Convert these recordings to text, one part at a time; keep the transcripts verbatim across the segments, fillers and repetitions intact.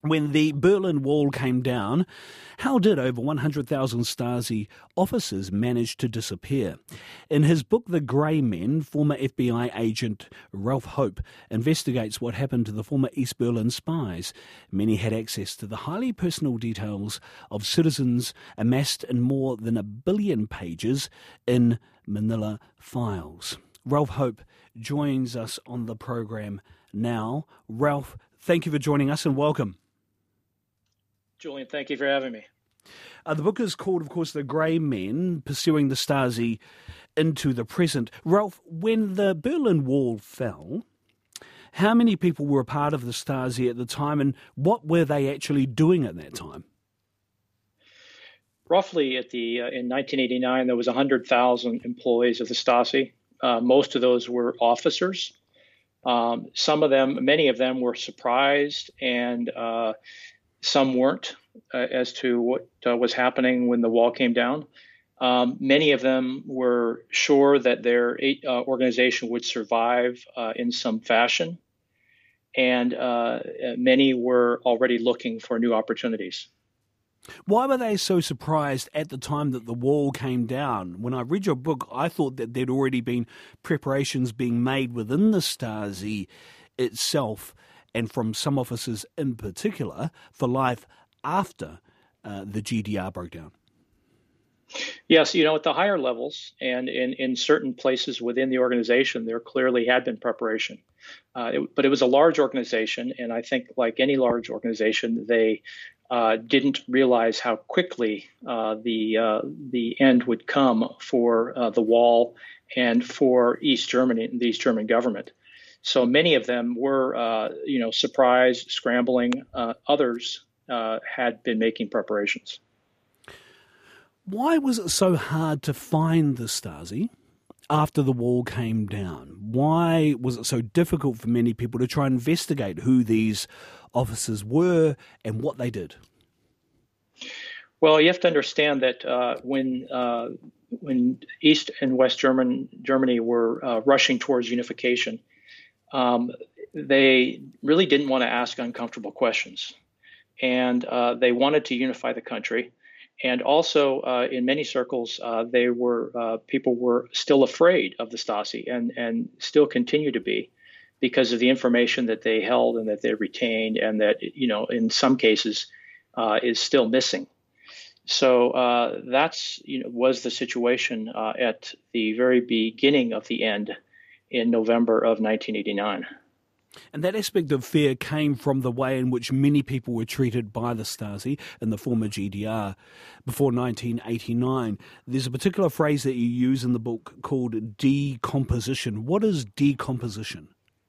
When the Berlin Wall came down, how did over one hundred thousand Stasi officers manage to disappear? In his book The Grey Men, former F B I agent Ralph Hope investigates what happened to the former East Berlin spies. Many had access to the highly personal details of citizens amassed in more than a billion pages in Manila files. Ralph Hope joins us on the program now. Ralph, thank you for joining us and welcome. Julian, thank you for having me. Uh, the book is called, of course, The Grey Men, Pursuing the Stasi into the Present. Ralph, when the Berlin Wall fell, how many people were a part of the Stasi at the time, and what were they actually doing at that time? Roughly at the uh, in nineteen eighty-nine, there was one hundred thousand employees of the Stasi. Uh, most of those were officers. Um, some of them, many of them were surprised, and uh, some weren't uh, as to what uh, was happening when the wall came down. Um, many of them were sure that their uh, organization would survive uh, in some fashion, and uh, many were already looking for new opportunities. Why were they so surprised at the time that the wall came down? When I read your book, I thought that there'd already been preparations being made within the Stasi itself, and from some officers in particular, for life after uh, the G D R broke down. Yes, you know, at the higher levels and in, in certain places within the organization, there clearly had been preparation. Uh, it, but it was a large organization, and I think like any large organization, they uh, didn't realize how quickly uh, the uh, the end would come for uh, the wall and for East Germany, the East German government. So many of them were, uh, you know, surprised, scrambling. Uh, others uh, had been making preparations. Why was it so hard to find the Stasi after the wall came down? Why was it so difficult for many people to try and investigate who these officers were and what they did? Well, you have to understand that uh, when uh, when East and West German, Germany were uh, rushing towards unification, Um, they really didn't want to ask uncomfortable questions, and uh, they wanted to unify the country. And also, uh, in many circles, uh, they were uh, people were still afraid of the Stasi, and and still continue to be, because of the information that they held and that they retained, and that, you know, in some cases, uh, is still missing. So uh, that's you know was the situation uh, at the very beginning of the end in November of nineteen eighty-nine. And that aspect of fear came from the way in which many people were treated by the Stasi in the former G D R before nineteen eighty-nine. There's a particular phrase that you use in the book called decomposition. What is decomposition?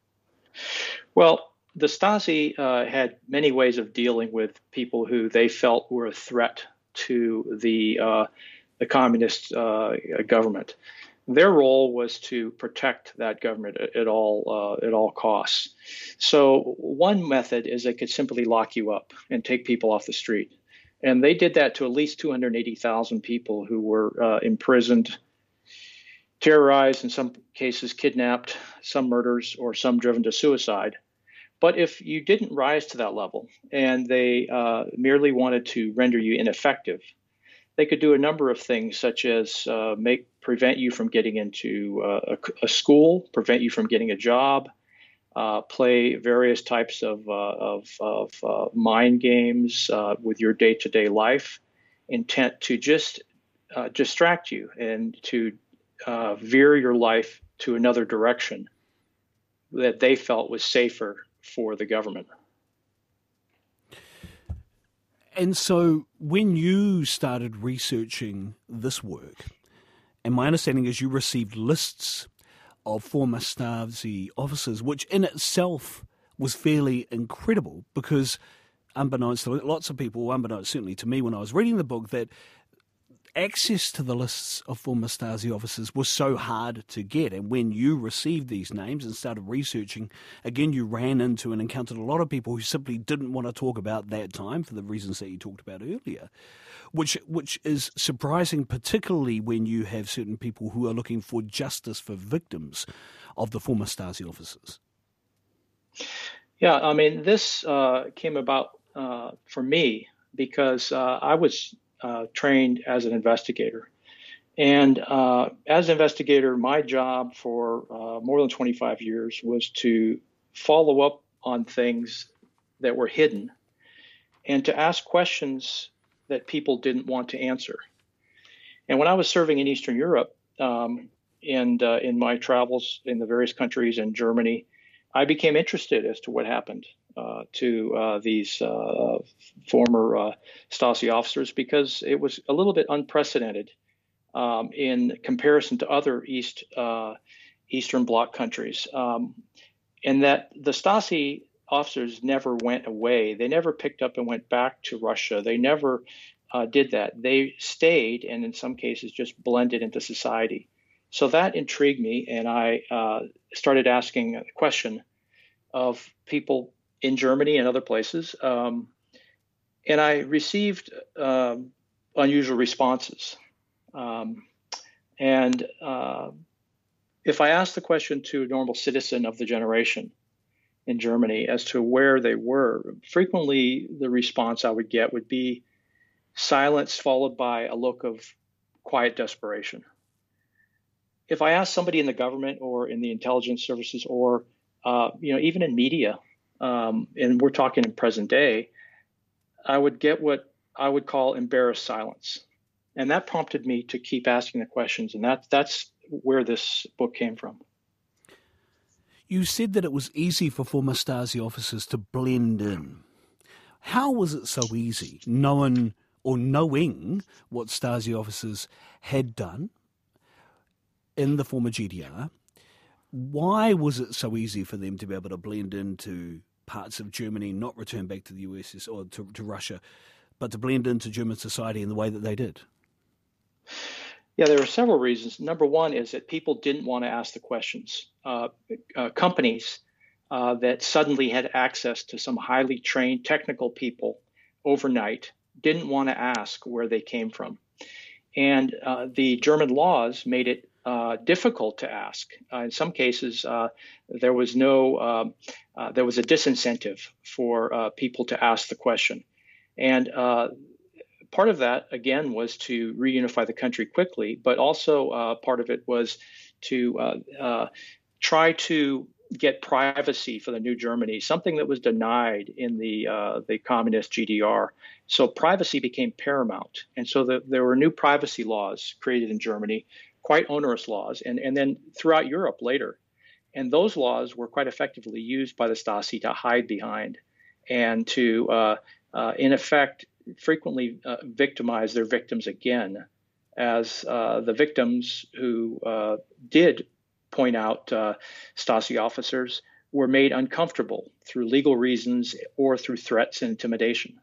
Well, the Stasi uh, had many ways of dealing with people who they felt were a threat to the, uh, the communist uh, government. Their role was to protect that government at, at all uh, at all costs. So one method is they could simply lock you up and take people off the street, and they did that to at least two hundred eighty thousand people who were uh, imprisoned, terrorized, in some cases kidnapped, some murders, or some driven to suicide. But if you didn't rise to that level, and they uh, merely wanted to render you ineffective, they could do a number of things, such as uh, make prevent you from getting into uh, a, a school, prevent you from getting a job, uh, play various types of, uh, of, of uh, mind games uh, with your day-to-day life, intent to just uh, distract you and to uh, veer your life to another direction that they felt was safer for the government. And so when you started researching this work, and my understanding is you received lists of former Stasi officers, which in itself was fairly incredible, because unbeknownst to lots of people, unbeknownst certainly to me when I was reading the book, that access to the lists of former Stasi officers was so hard to get. And when you received these names and started researching, again, you ran into and encountered a lot of people who simply didn't want to talk about that time for the reasons that you talked about earlier, which which is surprising, particularly when you have certain people who are looking for justice for victims of the former Stasi officers. Yeah, I mean, this uh, came about uh, for me because uh, I was uh, trained as an investigator. And uh, as an investigator, my job for uh, more than twenty-five years was to follow up on things that were hidden and to ask questions that people didn't want to answer. And when I was serving in Eastern Europe, um, and uh, in my travels in the various countries in Germany, I became interested as to what happened uh, to uh, these uh, former uh, Stasi officers because it was a little bit unprecedented um, in comparison to other East uh, Eastern Bloc countries, um, and that the Stasi officers never went away. They never picked up and went back to Russia. They never uh, did that. They stayed, and in some cases, just blended into society. So that intrigued me, and I uh, started asking a question of people in Germany and other places, um, and I received um, unusual responses. Um, and uh, if I asked the question to a normal citizen of the generation in Germany as to where they were, frequently the response I would get would be silence followed by a look of quiet desperation. If I asked somebody in the government or in the intelligence services or uh, you know, even in media, um, and we're talking in present day, I would get what I would call embarrassed silence. And that prompted me to keep asking the questions. And that, that's where this book came from. You said that it was easy for former Stasi officers to blend in. How was it so easy, knowing or knowing what Stasi officers had done in the former G D R? Why was it so easy for them to be able to blend into parts of Germany, not return back to the U S S or to, to Russia, but to blend into German society in the way that they did? Yeah, there are several reasons. Number one is that people didn't want to ask the questions. Uh, uh, companies uh, that suddenly had access to some highly trained technical people overnight didn't want to ask where they came from. And uh, the German laws made it uh, difficult to ask. Uh, in some cases, uh, there was no, um, uh, there was a disincentive for uh, people to ask the question. And uh, part of that, again, was to reunify the country quickly, but also uh, part of it was to uh, uh, try to get privacy for the new Germany, something that was denied in the uh, the communist G D R. So privacy became paramount. And so the, there were new privacy laws created in Germany, quite onerous laws, and, and then throughout Europe later. And those laws were quite effectively used by the Stasi to hide behind and to, uh, uh, in effect, frequently uh, victimize their victims again, as uh, the victims who uh, did point out uh, Stasi officers were made uncomfortable through legal reasons or through threats and intimidation.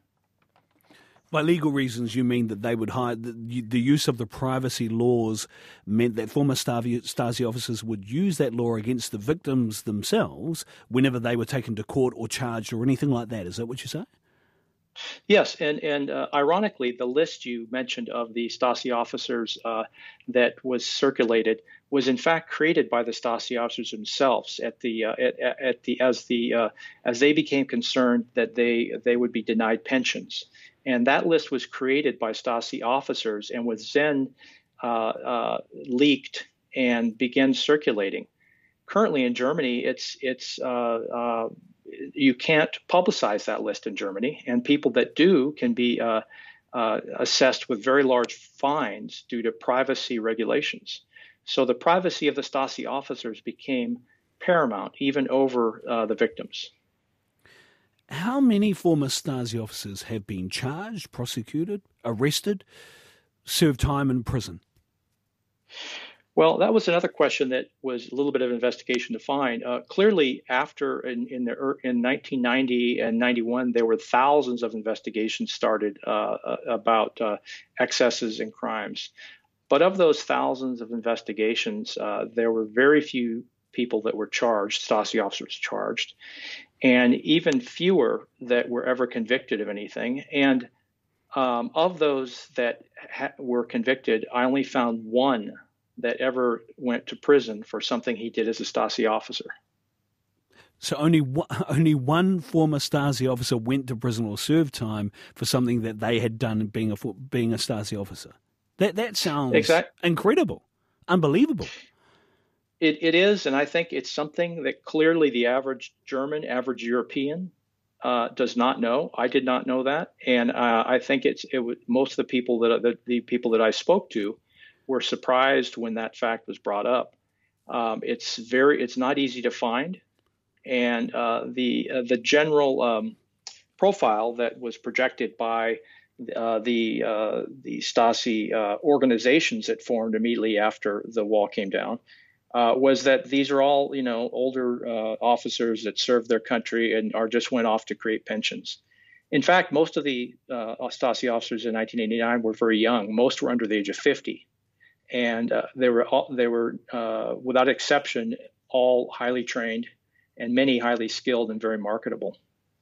By legal reasons, you mean that they would hide, the, the use of the privacy laws meant that former Stasi, Stasi officers would use that law against the victims themselves whenever they were taken to court or charged or anything like that. Is that what you say? Yes, and and uh, ironically, the list you mentioned of the Stasi officers uh, that was circulated was in fact created by the Stasi officers themselves at the uh, at, at the as the uh, as they became concerned that they they would be denied pensions, and that list was created by Stasi officers and was then uh, uh, leaked and began circulating. Currently in Germany, it's it's uh, uh, you can't publicize that list in Germany, and people that do can be uh, uh, assessed with very large fines due to privacy regulations. So the privacy of the Stasi officers became paramount, even over uh, the victims. How many former Stasi officers have been charged, prosecuted, arrested, served time in prison? Well, that was another question that was a little bit of an investigation to find. Uh, clearly, after in in, the, in nineteen ninety and ninety-one, there were thousands of investigations started uh, about uh, excesses and crimes. But of those thousands of investigations, uh, there were very few people that were charged, Stasi officers charged, and even fewer that were ever convicted of anything. And um, of those that ha- were convicted, I only found one that ever went to prison for something he did as a Stasi officer. So only one, only one former Stasi officer went to prison or served time for something that they had done being a being a Stasi officer. That that sounds exactly. incredible, unbelievable. It it is, and I think it's something that clearly the average German, average European, uh, does not know. I did not know that, and uh, I think it's it was, most of the people that the, the people that I spoke to were surprised when that fact was brought up. Um, it's very it's not easy to find. And uh, the uh, the general um, profile that was projected by uh, the uh, the Stasi uh, organizations that formed immediately after the wall came down uh, was that these are all you know older uh, officers that served their country and are just went off to create pensions. In fact, most of the uh, Stasi officers in nineteen eighty-nine were very young. Most were under the age of fifty, and uh, they were all, they were uh, without exception all highly trained, and many highly skilled and very marketable.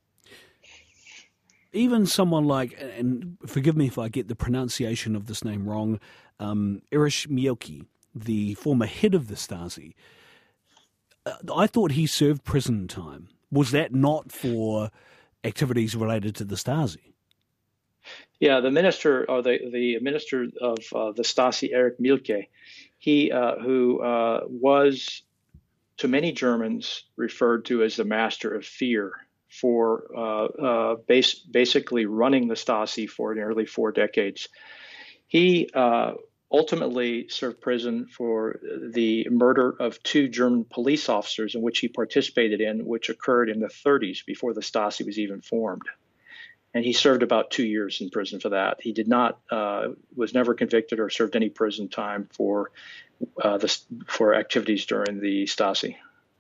Even someone like, and forgive me if I get the pronunciation of this name wrong, um, Erich Mielke, the former head of the Stasi, uh, I thought he served prison time. Was that not for activities related to the Stasi? Yeah, the minister, or the, the minister of uh, the Stasi, Erich Mielke, he uh, who uh, was to many Germans referred to as the master of fear for uh, uh, base, basically running the Stasi for nearly four decades. He uh, ultimately served prison for the murder of two German police officers in which he participated in, which occurred in the thirties before the Stasi was even formed. And he served about two years in prison for that. He did not, uh, was never convicted or served any prison time for uh, the, for activities during the Stasi.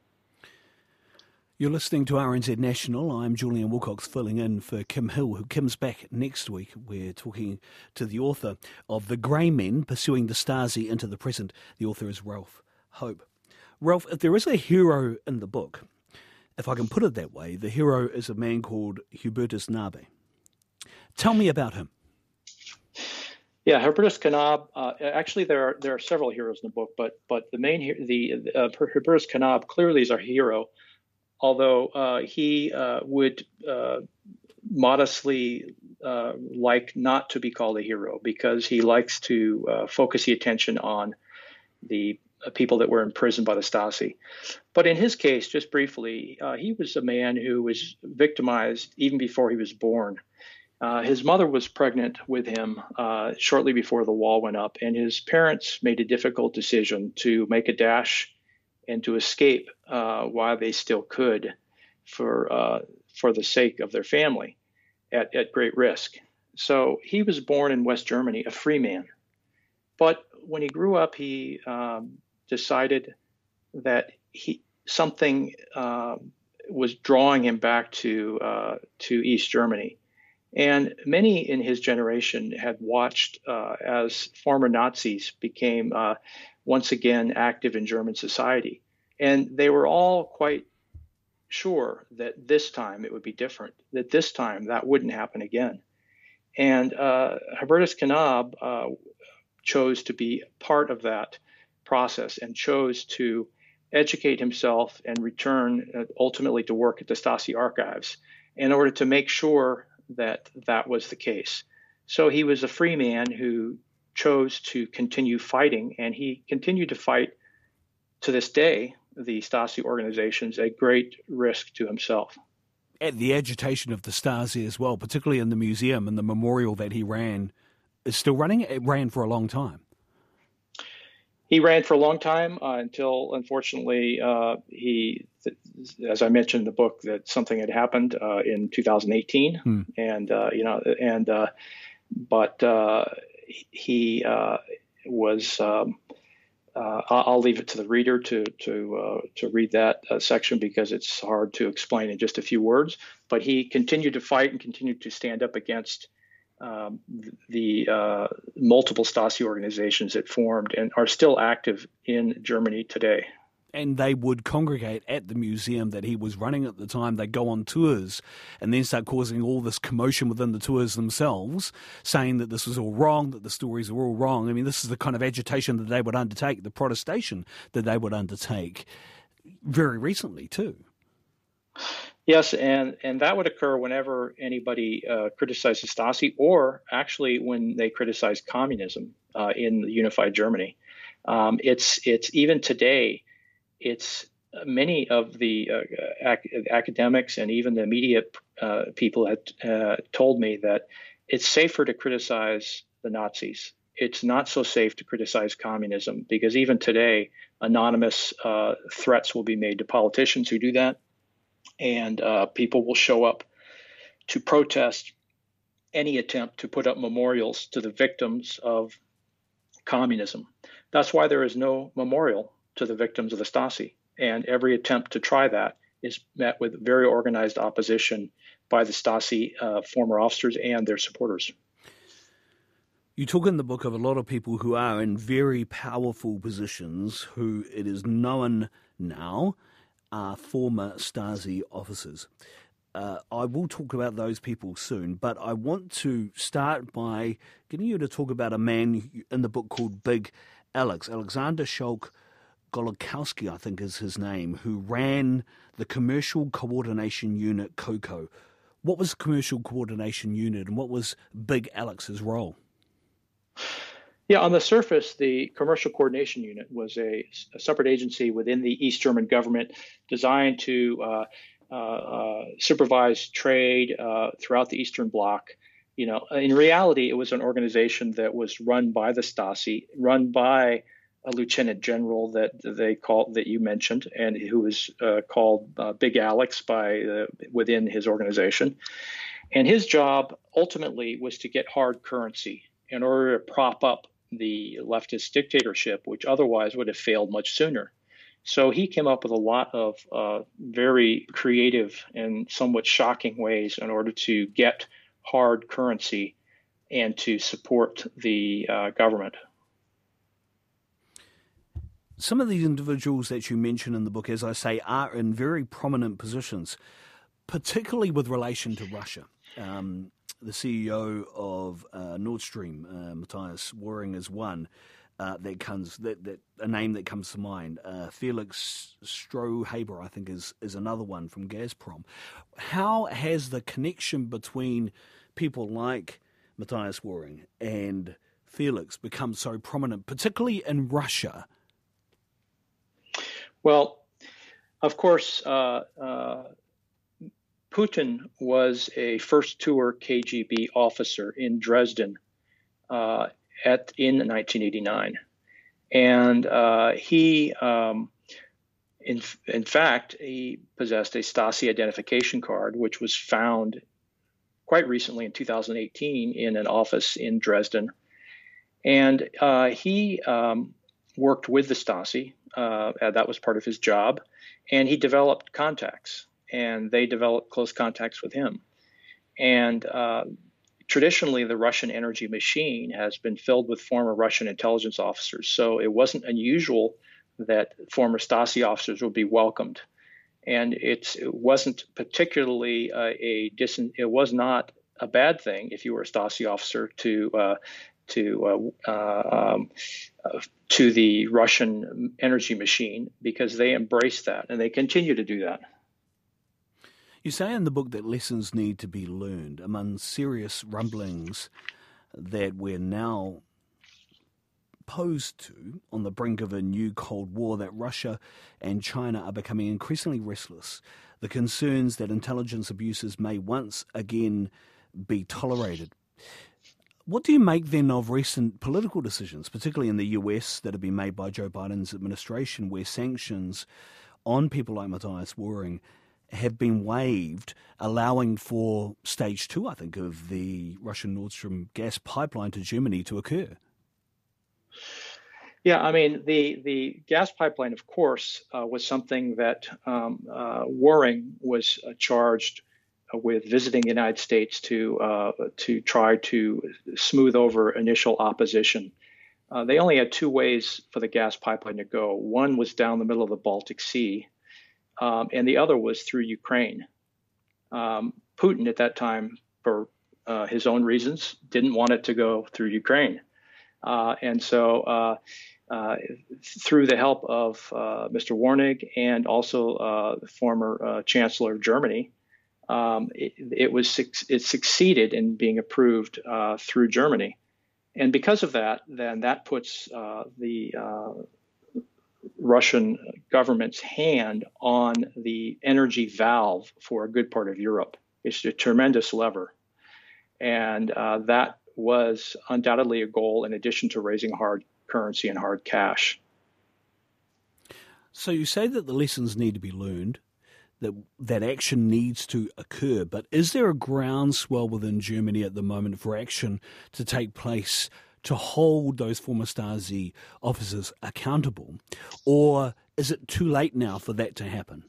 You're listening to R N Z National. I'm Julian Wilcox filling in for Kim Hill, who comes back next week. We're talking to the author of The Grey Men, Pursuing the Stasi into the Present. The author is Ralph Hope. Ralph, if there is a hero in the book, if I can put it that way, the hero is a man called Hubertus Knabe. Tell me about him. Yeah, Hubertus Knabe. Uh, actually, there are there are several heroes in the book, but but the main the uh, Hubertus Knabe clearly is our hero. Although uh, he uh, would uh, modestly uh, like not to be called a hero because he likes to uh, focus the attention on the uh, people that were imprisoned by the Stasi. But in his case, just briefly, uh, he was a man who was victimized even before he was born. Uh, his mother was pregnant with him uh, shortly before the wall went up, and his parents made a difficult decision to make a dash and to escape uh, while they still could for uh, for the sake of their family at, at great risk. So he was born in West Germany, a free man. But when he grew up, he um, decided that he something uh, was drawing him back to uh, to East Germany. And many in his generation had watched uh, as former Nazis became uh, once again active in German society. And they were all quite sure that this time it would be different, that this time that wouldn't happen again. And uh, Hubertus Knabe uh, chose to be part of that process and chose to educate himself and return uh, ultimately to work at the Stasi archives in order to make sure that that was the case. So he was a free man who chose to continue fighting, and he continued to fight to this day, the Stasi organizations, at great risk to himself. At the agitation of the Stasi as well, particularly in the museum and the memorial that he ran, is still running? It ran for a long time. He ran for a long time uh, until, unfortunately, uh, he, as I mentioned in the book, that something had happened uh, in two thousand eighteen, hmm. and uh, you know, and uh, but uh, he uh, was. Um, uh, I'll leave it to the reader to to uh, to read that uh, section because it's hard to explain in just a few words. But he continued to fight and continued to stand up against Um, the uh, multiple Stasi organizations that formed and are still active in Germany today. And they would congregate at the museum that he was running at the time. They'd go on tours and then start causing all this commotion within the tours themselves, saying that this was all wrong, that the stories were all wrong. I mean, this is the kind of agitation that they would undertake, the protestation that they would undertake very recently too. Yes, and, and that would occur whenever anybody uh, criticizes Stasi, or actually when they criticize communism uh, in the unified Germany. Um, it's it's even today, it's uh, many of the uh, ac- academics and even the media uh, people had uh, told me that it's safer to criticize the Nazis. It's not so safe to criticize communism, because even today, anonymous uh, threats will be made to politicians who do that, and uh, people will show up to protest any attempt to put up memorials to the victims of communism. That's why there is no memorial to the victims of the Stasi. And every attempt to try that is met with very organized opposition by the Stasi uh, former officers and their supporters. You talk in the book of a lot of people who are in very powerful positions who it is known now are former Stasi officers. Uh, I will talk about those people soon, but I want to start by getting you to talk about a man in the book called Big Alex. Alexander Schalk Golokowski, I think is his name, who ran the Commercial Coordination Unit, COCO. What was the Commercial Coordination Unit, and what was Big Alex's role? Yeah, on the surface, the Commercial Coordination Unit was a, a separate agency within the East German government designed to uh, uh, uh, supervise trade uh, throughout the Eastern Bloc. You know, in reality, it was an organization that was run by the Stasi, run by a lieutenant general that they called that you mentioned, and who was uh, called uh, Big Alex by uh, within his organization. And his job ultimately was to get hard currency in order to prop up the leftist dictatorship, which otherwise would have failed much sooner. So he came up with a lot of uh, very creative and somewhat shocking ways in order to get hard currency and to support the uh, government. Some of these individuals that you mention in the book, as I say, are in very prominent positions, particularly with relation to Russia. Um, the C E O of uh, Nord Stream, uh, Matthias Waring, is one uh, that comes that, that a name that comes to mind. Uh, Felix Strohhaber, I think, is is another one from Gazprom. How has the connection between people like Matthias Waring and Felix become so prominent, particularly in Russia? Well, of course, uh, uh, Putin was a first tour K G B officer in Dresden uh, at in nineteen eighty-nine, and uh, he, um, in in fact, he possessed a Stasi identification card, which was found quite recently in two thousand eighteen in an office in Dresden, and uh, he um, worked with the Stasi. Uh, that was part of his job, and he developed contacts. And they developed close contacts with him. And uh, traditionally, the Russian energy machine has been filled with former Russian intelligence officers. So it wasn't unusual that former Stasi officers would be welcomed. And it's, it wasn't particularly uh, a dis- it was not a bad thing if you were a Stasi officer to uh, to uh, uh, um, uh, to the Russian energy machine, because they embraced that and they continue to do that. You say in the book that lessons need to be learned among serious rumblings that we're now posed to on the brink of a new Cold War, that Russia and China are becoming increasingly restless. The concerns that intelligence abuses may once again be tolerated. What do you make then of recent political decisions, particularly in the U S, that have been made by Joe Biden's administration, where sanctions on people like Matthias Waring have been waived, allowing for stage two, I think, of the Russian Nord Stream gas pipeline to Germany to occur? Yeah, I mean, the, the gas pipeline, of course, uh, was something that um, uh, Waring was uh, charged with visiting the United States to uh, to try to smooth over initial opposition. Uh, they only had two ways for the gas pipeline to go. One was down the middle of the Baltic Sea, Um, and the other was through Ukraine. Um, Putin at that time, for uh, his own reasons, didn't want it to go through Ukraine. Uh, and so uh, uh, through the help of uh, Mister Warnig and also uh, the former uh, Chancellor of Germany, um, it, it was it succeeded in being approved uh, through Germany. And because of that, then that puts uh, the uh, Russian government's hand on the energy valve for a good part of Europe. It's a tremendous lever. And uh, that was undoubtedly a goal in addition to raising hard currency and hard cash. So you say that the lessons need to be learned, that that action needs to occur, but is there a groundswell within Germany at the moment for action to take place to hold those former Stasi officers accountable? Or is it too late now for that to happen?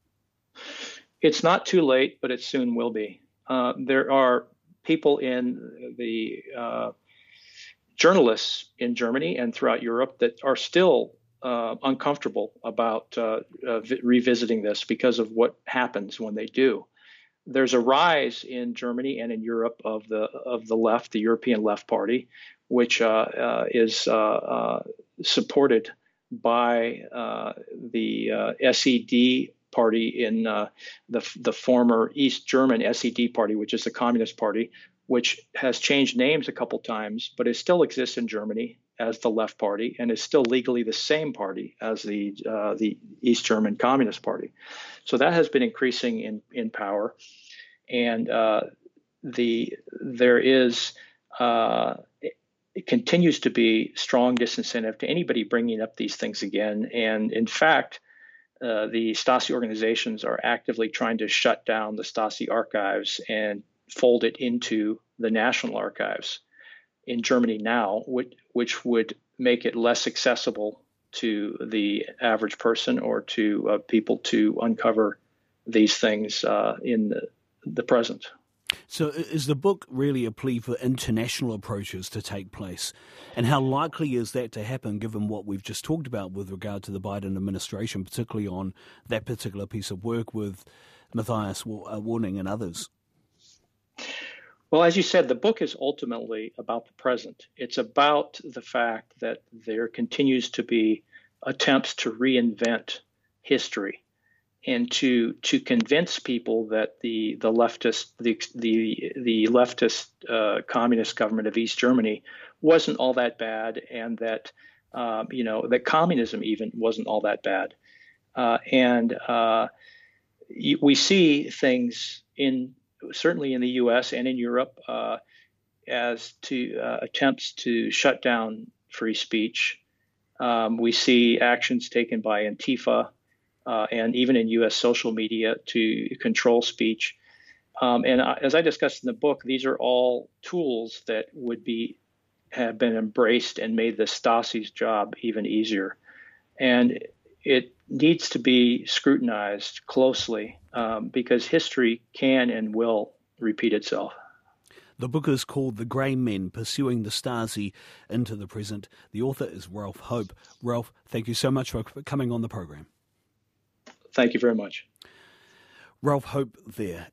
It's not too late, but it soon will be. Uh, there are people in the uh, journalists in Germany and throughout Europe that are still uh, uncomfortable about uh, uh, v- revisiting this because of what happens when they do. There's a rise in Germany and in Europe of the of the left, the European Left Party, which uh, uh, is uh, uh, supported by uh, the uh, S E D party in uh, the the former East German S E D party, which is the Communist Party, which has changed names a couple times, but it still exists in Germany as the Left Party and is still legally the same party as the uh, the East German Communist Party. So that has been increasing in in power, and uh, the there is. Uh, It continues to be strong disincentive to anybody bringing up these things again. And in fact, uh, the Stasi organizations are actively trying to shut down the Stasi archives and fold it into the National Archives in Germany now, which, which would make it less accessible to the average person or to uh, people to uncover these things uh, in the, the present. So is the book really a plea for international approaches to take place? And how likely is that to happen given what we've just talked about with regard to the Biden administration, particularly on that particular piece of work with Matthias Warnig and others? Well, as you said, the book is ultimately about the present. It's about the fact that there continues to be attempts to reinvent history and to to convince people that the the leftist the the the leftist uh, communist government of East Germany wasn't all that bad, and that um, you know that communism even wasn't all that bad, uh, and uh, we see things in certainly in the U S and in Europe uh, as to uh, attempts to shut down free speech. Um, we see actions taken by Antifa. Uh, and even in U S social media to control speech. Um, and uh, as I discussed in the book, these are all tools that would be have been embraced and made the Stasi's job even easier. And it needs to be scrutinized closely um, because history can and will repeat itself. The book is called The Grey Men, Pursuing the Stasi into the Present. The author is Ralph Hope. Ralph, thank you so much for coming on the program. Thank you very much. Ralph Hope there.